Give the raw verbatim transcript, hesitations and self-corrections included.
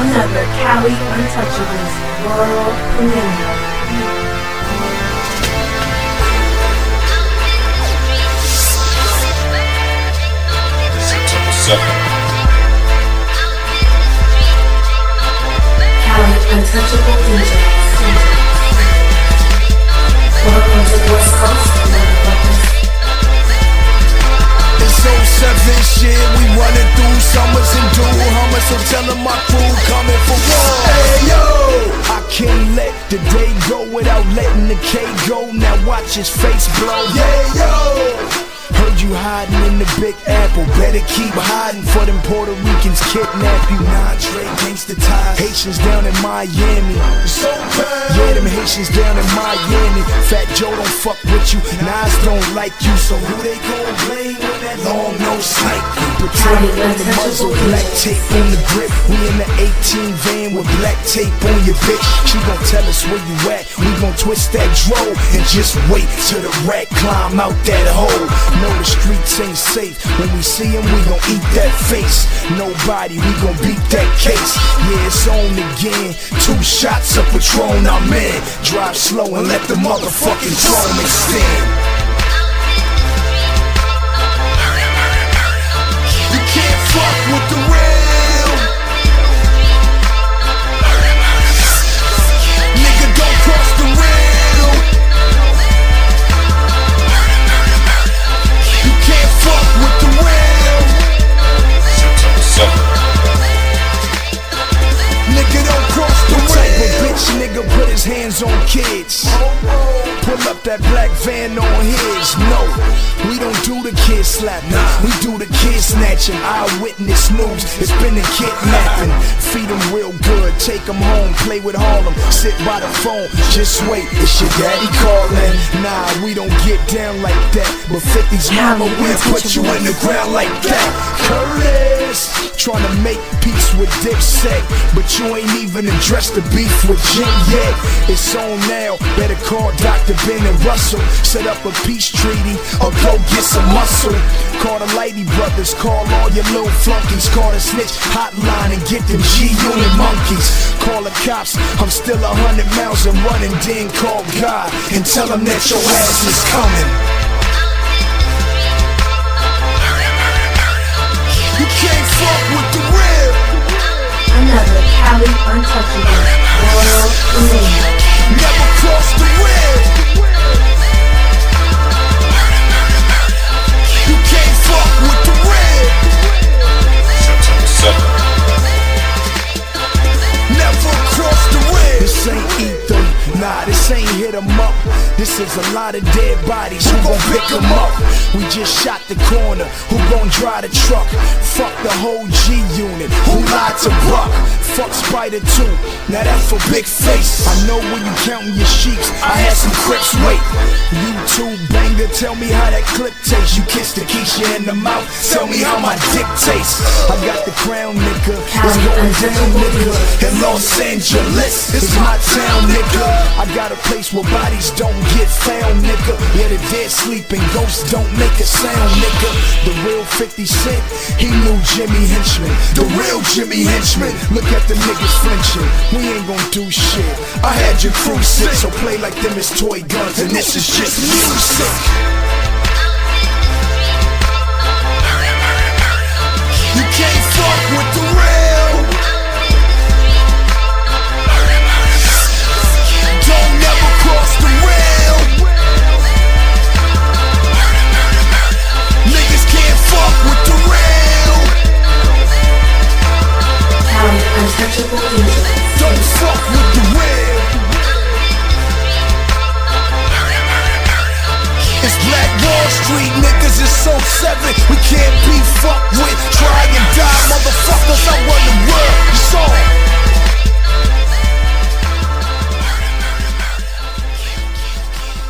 Another Cali Untouchables world premiere. Cali Untouchable D Js. Welcome to the West Coast, motherfuckers. It's oh seven shit, we running through summers and do hummers, so tell them my crew coming for war. Hey yo, I can't let the day go without letting the K go. Now watch his face blow. Yeah yo. Heard you hiding in the Big Apple, better keep hiding for them Puerto Ricans kidnap you. Nah, Dre, gangsta ties. Haitians down in Miami. So bad. Yeah, them Haitians down in Miami. Fat Joe don't fuck with you, Nas don't like you. So who they gon' blame when that long nose like you? Patrolling on the muzzle, black tape on the grip. We in the eighteen van with black tape on your bitch. She gon' tell us where you at. We gon' twist that dro and just wait till the rat climb out that hole. Know the streets ain't safe. When we see him, we gon' eat that face. Nobody, we gon' beat that case. Yeah, it's on again. Two shots of Patron, I'm in. Drive slow and let the motherfucking drone extend. You can't fuck with the real. Nigga, don't cross the real. Fuck with the real. Nigga don't cross the real. Type of bitch nigga put his hands on kids. Pull up that black van on his. No, we don't do the kid slapping. We do the kid snatching. Eyewitness news, it's been a kidnapping. Feed them real good, take them home, play with Harlem. Sit by the phone, just wait, it's your daddy calling. Nah, we don't get down like that. But fifty's mama will put you in the ground like that. Curtis, trying to make peace with Dipset, but you ain't even addressed the beef with Jim yet. It's on now, better call Doctor Ben and Russell. Set up a peace treaty or go get some muscle. Call the Lady Brothers, call all your little flunkies. Call the snitch hotline and get them G-Unit monkeys. Call the cops, I'm still a hundred miles and running. Then call God and tell him that your ass is coming. You can't fuck with the real. Another Cali Untouchable world premiere. Never cross the real. You can't fuck with the real. Never cross the real. This ain't ether, nah, this ain't hit 'em up. This is a lot of dead bodies, who gon' pick 'em up? We just shot the corner, who gon' drive the truck? Fuck the whole G-Unit, who lied to Buck? Fuck Spider two, now that's for big face. I know when you counting your sheeps, I had some Crips wait. YouTube banger, tell me how that clip tastes. You kissed the Keisha in the mouth, tell me how my dick tastes. I got the crown, nigga, it's going down, nigga. In Los Angeles, it's my town, nigga. I got a place where bodies don't get found, nigga. Where the dead sleep and ghosts don't make a sound, nigga. The real fifty Cent, he knew Jimmy Henchman. The real Jimmy Henchman, look at the niggas flinching. We ain't gon' do shit. I had your crew sick, so play like them is toy guns, and this is just music. You can't fuck with the real. Don't never cross the real. Niggas can't fuck with the real. Cali Untouchable D Js. Don't fuck with the real. It's Black Wall Street, niggas, it's so seven. We can't be fucked with.